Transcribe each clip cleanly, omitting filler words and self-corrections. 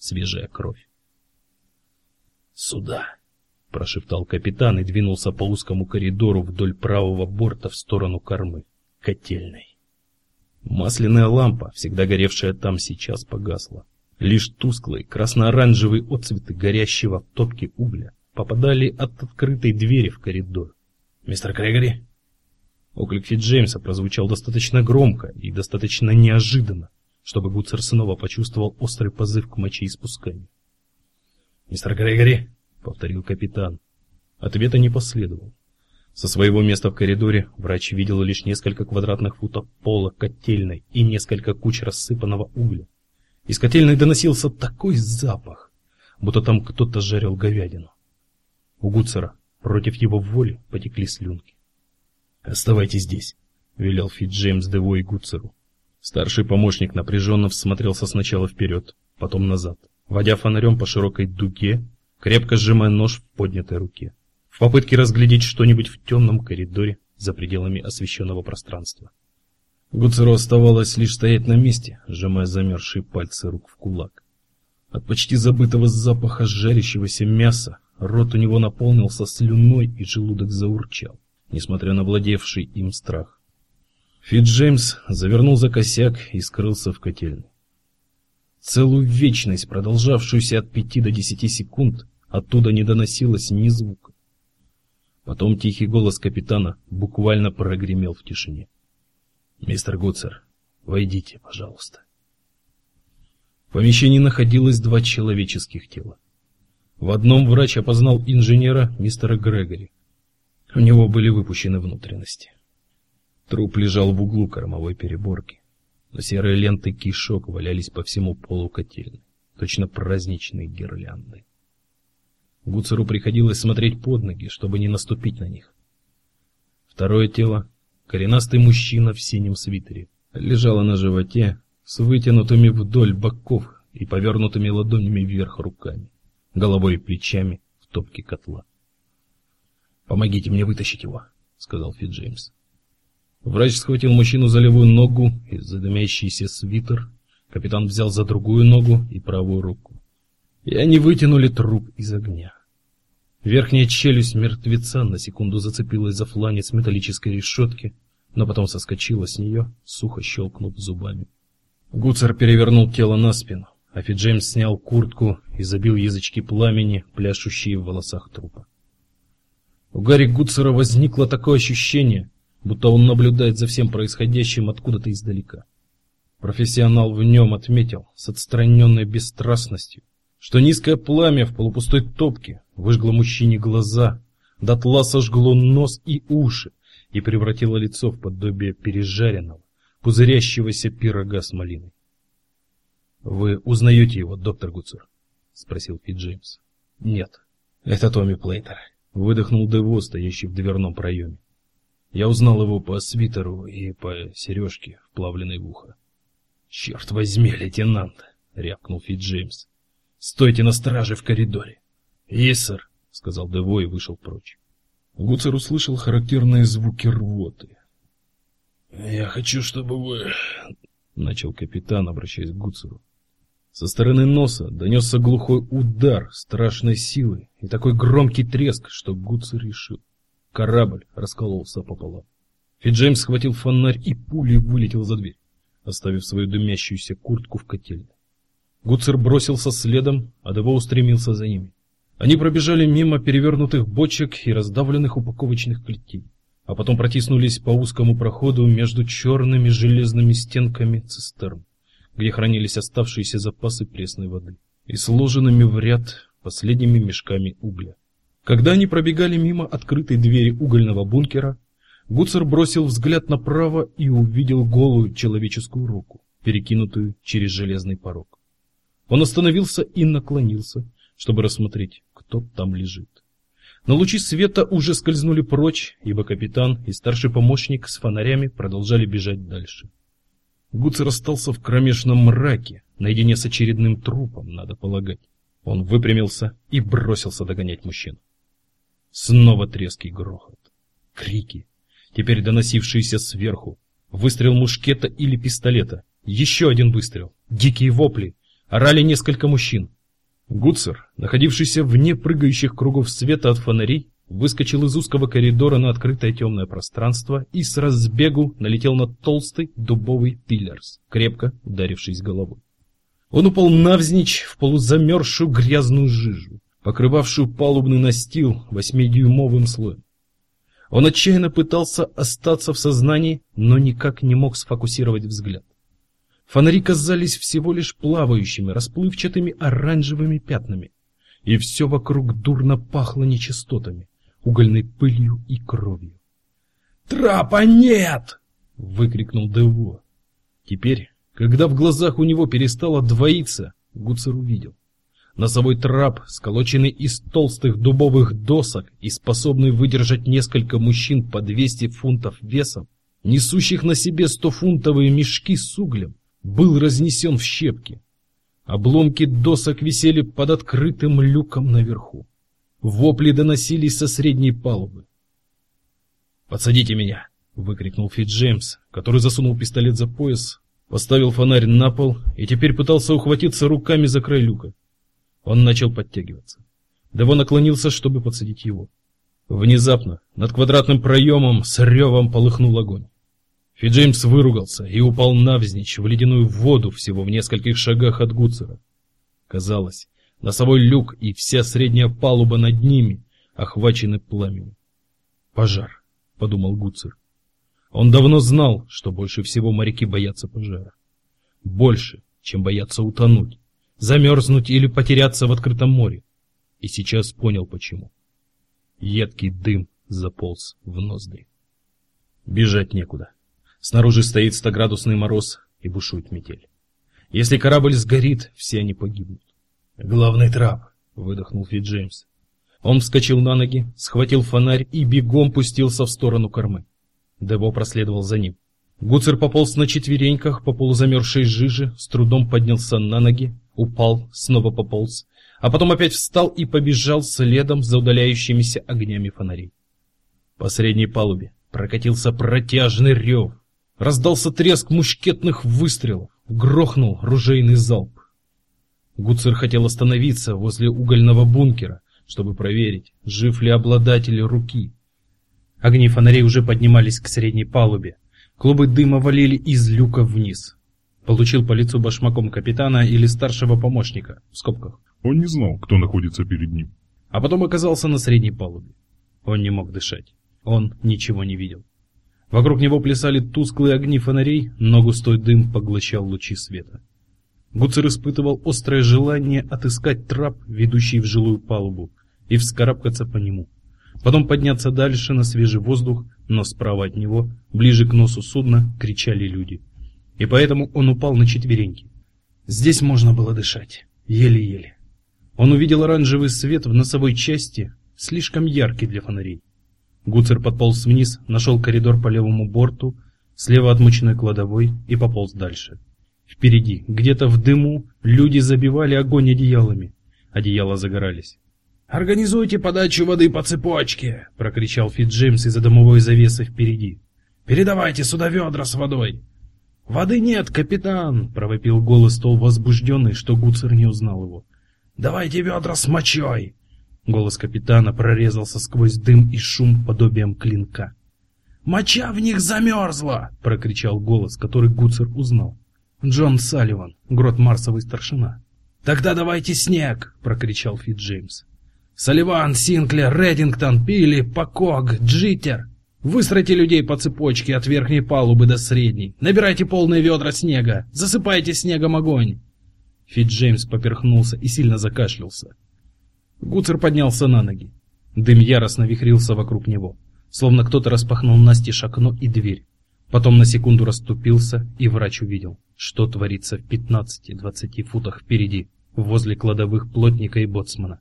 свежая кровь. «Сюда!» — прошептал капитан и двинулся по узкому коридору вдоль правого борта в сторону кормы, котельной. Масляная лампа, всегда горевшая там, сейчас погасла. Лишь тусклые красно-оранжевые отцветы горящего в топке угля попадали от открытой двери в коридор. «Мистер Грегори?» Оклик Фитджеймса прозвучал достаточно громко и достаточно неожиданно, чтобы Гуцер снова почувствовал острый позыв к мочеиспусканию. «Мистер Грегори?» — повторил капитан. Ответа не последовало. Со своего места в коридоре врач видел лишь несколько квадратных футов пола котельной и несколько куч рассыпанного угля. Из котельной доносился такой запах, будто там кто-то жарил говядину. У Гуцера против его воли потекли слюнки. «Оставайтесь здесь», — велел Фитджеймс Девой Гуцеру. Старший помощник напряженно всмотрелся сначала вперед, потом назад, водя фонарем по широкой дуге, крепко сжимая нож в поднятой руке, в попытке разглядеть что-нибудь в темном коридоре за пределами освещенного пространства. Гуцеру оставалось лишь стоять на месте, сжимая замерзшие пальцы рук в кулак. От почти забытого запаха жарящегося мяса рот у него наполнился слюной и желудок заурчал, несмотря на владевший им страх. Фитджеймс завернул за косяк и скрылся в котельной. Целую вечность, продолжавшуюся от 5 до 10 секунд, оттуда не доносилось ни звука. Потом тихий голос капитана буквально прогремел в тишине. «Мистер Гуцер, войдите, пожалуйста». В помещении находилось 2 человеческих тела. В одном врач опознал инженера мистера Грегори. У него были выпущены внутренности. Труп лежал в углу кормовой переборки, но серые ленты кишок валялись по всему полу котельной, точно праздничные гирлянды. Гуцеру приходилось смотреть под ноги, чтобы не наступить на них. Второе тело, коренастый мужчина в синем свитере, лежало на животе с вытянутыми вдоль боков и повернутыми ладонями вверх руками, головой и плечами в топке котла. «Помогите мне вытащить его», — сказал Фитджеймс. Врач схватил мужчину за левую ногу и за дымящийся свитер. Капитан взял за другую ногу и правую руку. И они вытянули труп из огня. Верхняя челюсть мертвеца на секунду зацепилась за фланец металлической решетки, но потом соскочила с нее, сухо щелкнув зубами. Гуцер перевернул тело на спину, а Фитджеймс снял куртку и забил язычки пламени, пляшущие в волосах трупа. У Гарри Гуцера возникло такое ощущение, будто он наблюдает за всем происходящим откуда-то издалека. Профессионал в нем отметил с отстраненной бесстрастностью, что низкое пламя в полупустой топке выжгло мужчине глаза, дотла сожгло нос и уши и превратило лицо в подобие пережаренного, пузырящегося пирога с малиной. «Вы узнаете его, доктор Гуцер?» — спросил Фитджеймс. «Нет, это Томми Плейтер», — выдохнул Дево, стоящий в дверном проеме. «Я узнал его по свитеру и по сережке, вплавленной в ухо». «Черт возьми, лейтенант!» — рявкнул Фитджеймс. «Стойте на страже в коридоре!» «Есть, сэр!» — сказал Дево и вышел прочь. Гуцер услышал характерные звуки рвоты. «Я хочу, чтобы вы...» — начал капитан, обращаясь к Гуцеру. Со стороны носа донесся глухой удар страшной силы и такой громкий треск, что Гуцер решил. Корабль раскололся пополам. Фитджеймс схватил фонарь и пулей вылетел за дверь, оставив свою дымящуюся куртку в котельной. Гуцер бросился следом, а Дево устремился за ними. Они пробежали мимо перевернутых бочек и раздавленных упаковочных клетей, а потом протиснулись по узкому проходу между черными железными стенками цистерн, где хранились оставшиеся запасы пресной воды, и сложенными в ряд последними мешками угля. Когда они пробегали мимо открытой двери угольного бункера, Гуцер бросил взгляд направо и увидел голую человеческую руку, перекинутую через железный порог. Он остановился и наклонился, чтобы рассмотреть, кто там лежит. Но лучи света уже скользнули прочь, ибо капитан и старший помощник с фонарями продолжали бежать дальше. Гуцер остался в кромешном мраке, наедине с очередным трупом, надо полагать. Он выпрямился и бросился догонять мужчину. Снова треск и грохот. Крики, теперь доносившиеся сверху. Выстрел мушкета или пистолета. Еще один выстрел. Дикие вопли. Орали несколько мужчин. Гуцер, находившийся вне прыгающих кругов света от фонарей, выскочил из узкого коридора на открытое темное пространство и с разбегу налетел на толстый дубовый пиллерс, крепко ударившись головой. Он упал навзничь в полузамерзшую грязную жижу, покрывавшую палубный настил 8-дюймовым слоем. Он отчаянно пытался остаться в сознании, но никак не мог сфокусировать взгляд. Фонари казались всего лишь плавающими, расплывчатыми оранжевыми пятнами, и все вокруг дурно пахло нечистотами, угольной пылью и кровью. «Трапа нет!» — выкрикнул Дево. Теперь, когда в глазах у него перестало двоиться, Гуцер увидел. Носовой трап, сколоченный из толстых дубовых досок и способный выдержать несколько мужчин по 200 фунтов весом, несущих на себе 100-фунтовые мешки с углем, был разнесен в щепки. Обломки досок висели под открытым люком наверху. Вопли доносились со средней палубы. «Подсадите меня!» — выкрикнул Фитджеймс, который засунул пистолет за пояс, поставил фонарь на пол и теперь пытался ухватиться руками за край люка. Он начал подтягиваться. Дево наклонился, чтобы подсадить его. Внезапно над квадратным проемом с ревом полыхнул огонь. Фитджеймс выругался и упал навзничь в ледяную воду всего в нескольких шагах от Гуцера. Казалось, носовой люк и вся средняя палуба над ними охвачены пламенем. «Пожар», — подумал Гуцер. Он давно знал, что больше всего моряки боятся пожара. Больше, чем боятся утонуть, замерзнуть или потеряться в открытом море. И сейчас понял, почему. Едкий дым заполз в ноздри. Бежать некуда. Снаружи стоит 100-градусный мороз и бушует метель. Если корабль сгорит, все они погибнут. «Главный трап!» — выдохнул Фитджеймс. Он вскочил на ноги, схватил фонарь и бегом пустился в сторону кормы. Дево проследовал за ним. Гуцер пополз на четвереньках по полузамерзшей жиже, с трудом поднялся на ноги, упал, снова пополз, а потом опять встал и побежал следом за удаляющимися огнями фонарей. По средней палубе прокатился протяжный рев. Раздался треск мушкетных выстрелов, грохнул ружейный залп. Гуцер хотел остановиться возле угольного бункера, чтобы проверить, жив ли обладатель руки. Огни фонарей уже поднимались к средней палубе. Клубы дыма валили из люка вниз. Получил по лицу башмаком капитана или старшего помощника, в скобках. Он не знал, кто находится перед ним. А потом оказался на средней палубе. Он не мог дышать. Он ничего не видел. Вокруг него плясали тусклые огни фонарей, но густой дым поглощал лучи света. Гуцер испытывал острое желание отыскать трап, ведущий в жилую палубу, и вскарабкаться по нему. Потом подняться дальше на свежий воздух, но справа от него, ближе к носу судна, кричали люди. И поэтому он упал на четвереньки. Здесь можно было дышать, еле-еле. Он увидел оранжевый свет в носовой части, слишком яркий для фонарей. Гуцер подполз вниз, нашел коридор по левому борту, слева от мучной кладовой и пополз дальше. Впереди, где-то в дыму, люди забивали огонь одеялами. Одеяла загорались. «Организуйте подачу воды по цепочке!» — прокричал Фитджеймс из-за дымовой завесы впереди. «Передавайте сюда ведра с водой!» «Воды нет, капитан!» — провопил голос столь возбужденный, что Гуцер не узнал его. «Давайте ведра с мочой!» Голос капитана прорезался сквозь дым и шум подобием клинка. «Моча в них замерзла!» — прокричал голос, который Гуцер узнал. Джон Салливан, грот-марсовый старшина. «Тогда давайте снег!» — прокричал Фитджеймс. «Салливан, Синклер, Реддингтон, Пилли, Покок, Джиттер! Выстройте людей по цепочке от верхней палубы до средней. Набирайте полные ведра снега. Засыпайте снегом огонь!» Фитджеймс поперхнулся и сильно закашлялся. Гуцер поднялся на ноги. Дым яростно вихрился вокруг него, словно кто-то распахнул настежь окно и дверь. Потом на секунду расступился, и врач увидел, что творится в 15-20 футах впереди, возле кладовых плотника и боцмана.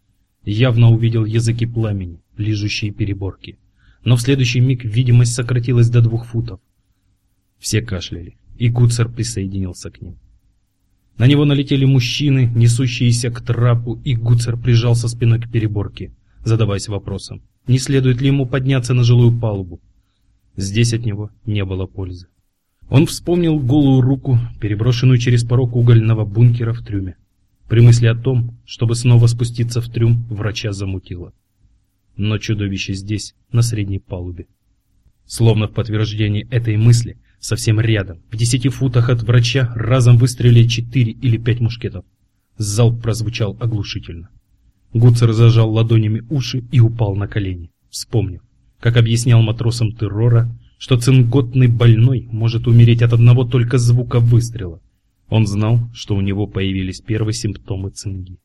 Явно увидел языки пламени, лижущие переборки. Но в следующий миг видимость сократилась до 2 футов. Все кашляли, и Гуцер присоединился к ним. На него налетели мужчины, несущиеся к трапу, и Гуцер прижался спиной к переборке, задаваясь вопросом, не следует ли ему подняться на жилую палубу. Здесь от него не было пользы. Он вспомнил голую руку, переброшенную через порог угольного бункера в трюме. При мысли о том, чтобы снова спуститься в трюм, врача замутило. Но чудовище здесь, на средней палубе. Словно в подтверждение этой мысли, совсем рядом, в 10 футах от врача, разом выстрелили 4 или 5 мушкетов. Залп прозвучал оглушительно. Гуцер зажал ладонями уши и упал на колени, вспомнив, как объяснял матросам террора, что цинготный больной может умереть от одного только звука выстрела. Он знал, что у него появились первые симптомы цинги.